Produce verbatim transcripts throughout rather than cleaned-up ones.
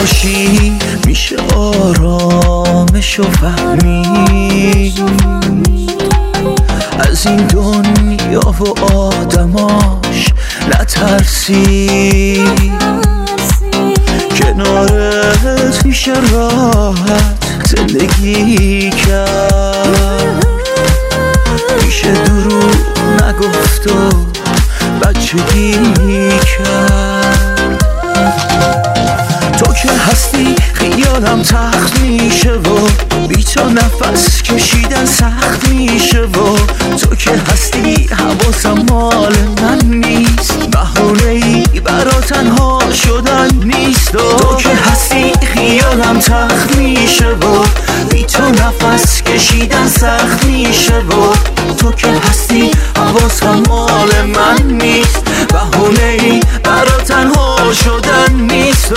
باشی میشه آرامشو فهمید، از این دنیا و آدماش نترسی، کنارت میشه راحت زندگی کرد، میشه دروغ نگفت و بچگی کرد. تو که هستی خیالم تخت میشه و بی تو نفس کشیدن سخت میشه و تو که هستی حواسم مال من نیست، بهانه‌ای برا تنها شدن نیست. و تو که هستی خیالم تخت میشه و بی تو نفس کشیدن سخت میشه و تو که هستی حواسم مال من نیست، بهانه‌ای برا تنها شدن نیست.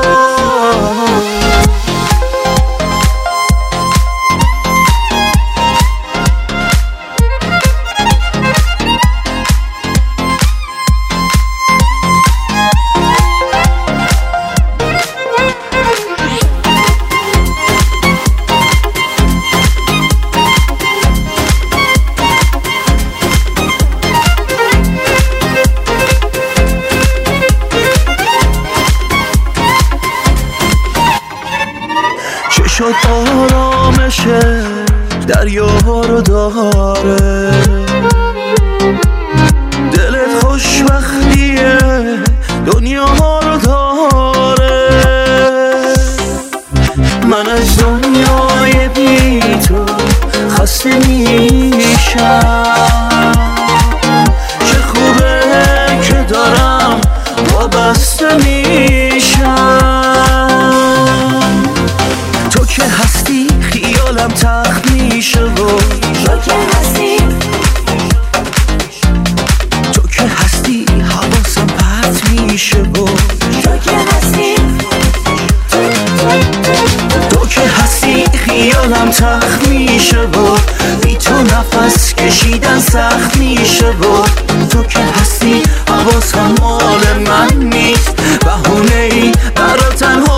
شد آرامشه دریا رو داره، دلت خوشبختیه دنیا رو داره، من از دنیای بی تو خسته میشم، چه خوبه که دارم وابسته میشم. تو که هستی خیالم تخت میشه و تو که هستی تو که هستی حواسم پرت میشه و تو که هستی تو که هستی خیالم تخت میشه و بی تو نفس کشیدن سخت میشه و تو که هستی حواسم مال من نیست، بهانه‌ای برا تنها